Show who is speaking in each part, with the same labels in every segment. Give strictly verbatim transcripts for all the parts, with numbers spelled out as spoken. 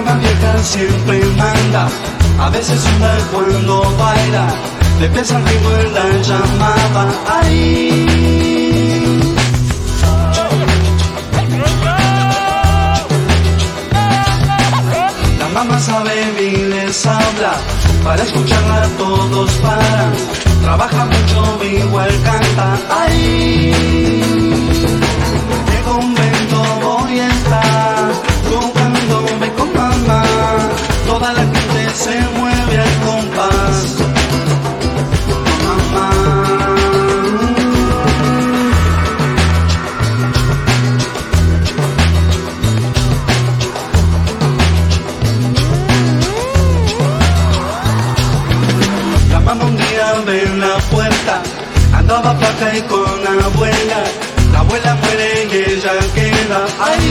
Speaker 1: mamá vieja siempre manda, a veces sube cuando baila, le piensa el ritmo en la llamada. Ay. La mamá sabe y les habla, para escucharla todos paran, trabaja mucho igual canta. Ay. ¿Qué convento voy a estar? Jugándome con mamá, toda la gente se mueve al compás. Mamá. La mamá un día ve la puerta, andaba flaca y con abuela. La abuela muere y ella queda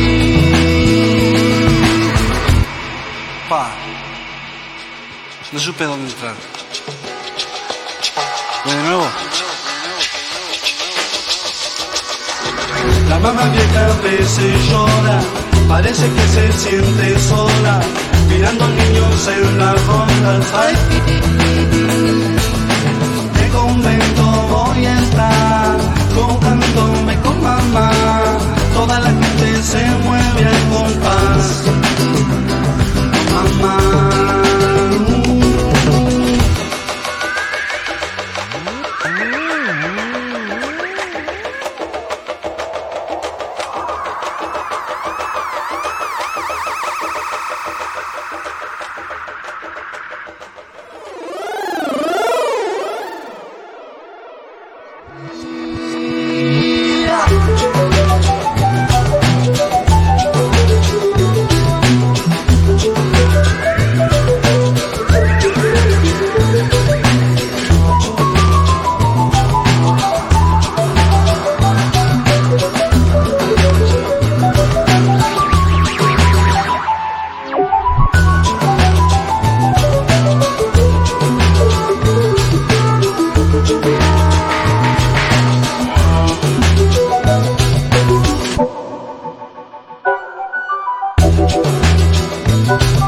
Speaker 1: ahí. Pa, no supe dónde entrar. ¿Voy de nuevo? La mamá vieja a veces llora, parece que se siente sola, mirando niños en las rondas. Ay, ¿qué convento voy a estar? Jugándome con mamá, toda la gente se mueve al compás. Mamá. We'll be right back.